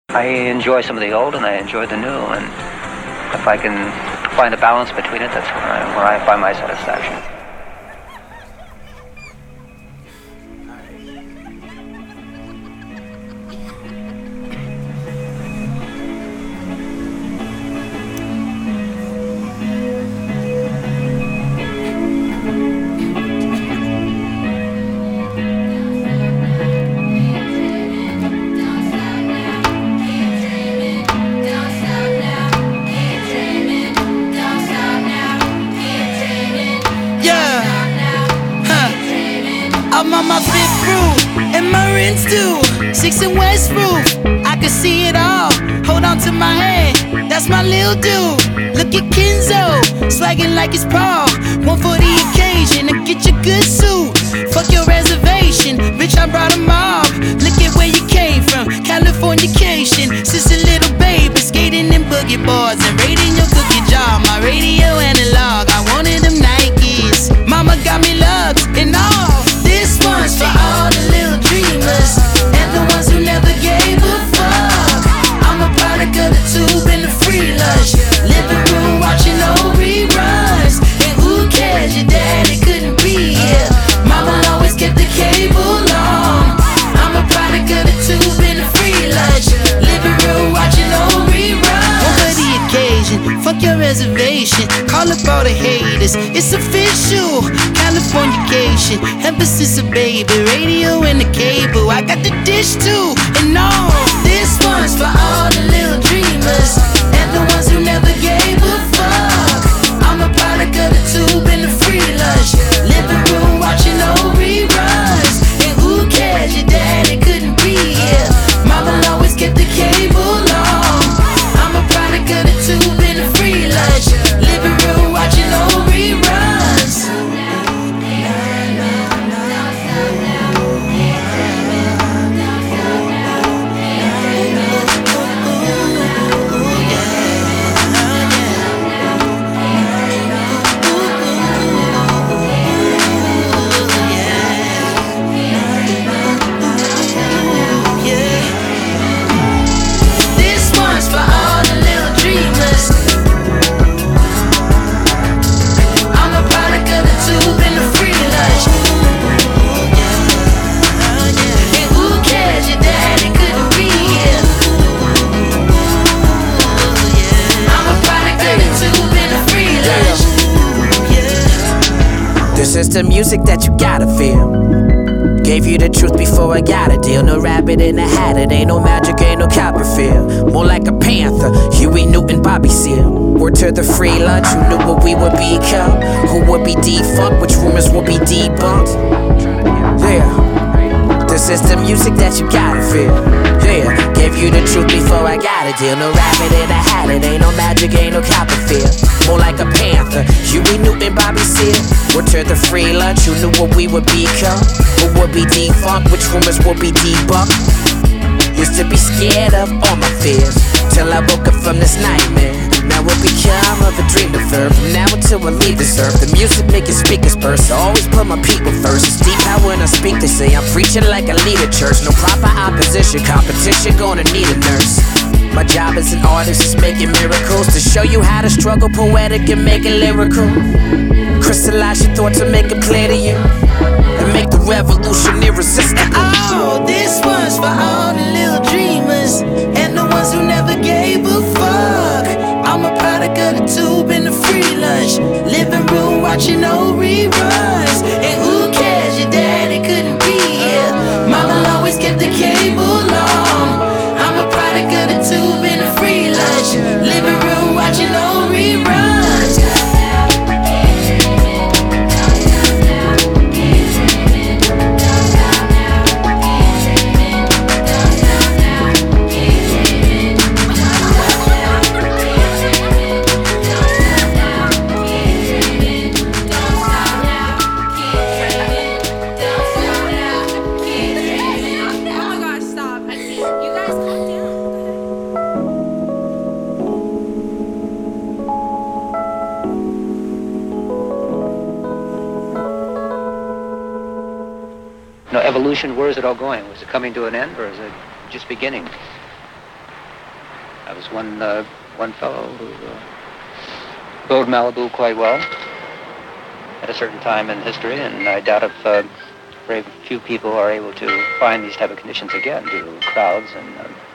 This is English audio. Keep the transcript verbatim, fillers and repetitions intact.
I enjoy some of the old and I enjoy the new, and if I can find a balance between it, that's where I, where I find my satisfaction. I'm on my fifth brew, and my rinse due. Six and West roof, I can see it all. Hold on to my hand, that's my lil dude. Look at Kenzo, swagging like it's Paul. One for the occasion, and get your good suit. Fuck your reservation, bitch, I brought them all. Look at where you came from, Californication. Since a little baby, skating in boogie boards and raiding your cookie jar. My radio analog, I wanted them Nikes. Mama got me lugs and all. This one's for all the little dreamers and the ones who never gave a fuck. I'm a product of the tube and the free lunch. Living room watching old reruns. And who cares, your daddy couldn't be here. Mama always kept the cable on. I'm a product of the tube and the free lunch. Living room watching old reruns. Over the occasion, fuck your reservation. Call up all the haters, it's official. Californication, emphasis of baby, radio and the cable. I got the dish too, and all. This one's for all the little dreamers and the ones who never gave a fuck. I'm a product of the tube and the free lunch. Living room watching old reruns. And who cares, your daddy couldn't be here. Mama always kept the cable on. I'm a product of the tube and the free lunch. Living room watching old reruns. This is the music that you gotta feel. Gave you the truth before I got a deal. No rabbit in a hat, it ain't no magic, ain't no Copperfield. More like a panther, Huey Newton, Bobby Seale. Word to the free lunch, who knew what we would become? Who would be defunct, which rumors would be debunked? Yeah, this is the music that you gotta feel. Yeah, gave you the truth before I got a deal. No rabbit in a hat, it ain't no magic, ain't no Copperfield. More like a panther, Huey Newton, Bobby Seale. Word to the free lunch, who knew what we would become? Who would be defunct, which rumors would be debunked? Used to be scared of all my fears, till I woke up from this nightmare. Now it become of a dream deferred. From now until I leave this earth, the music making speakers burst. I always put my people first. It's deep how when I speak they say I'm preaching like I lead a church. No proper opposition, competition gonna need a nurse. My job as an artist is making miracles, to show you how to struggle poetic and make it lyrical. Crystallize your thoughts and make them clear to you, and make the revolution irresistible. Oh, this one's for all the little dreamers and the ones who never gave a fuck. I'm a product of the tube and the free lunch. Living room watching old reruns. And who cares, your daddy couldn't be here. Mama always kept the cable on. I'm a product of the tube and the free lunch. Living room watching old reruns. No, evolution, where is it all going? Was it coming to an end, or is it just beginning? I was one uh, one fellow who uh, rode Malibu quite well at a certain time in history, and I doubt if uh, very few people are able to find these type of conditions again due to crowds and uh,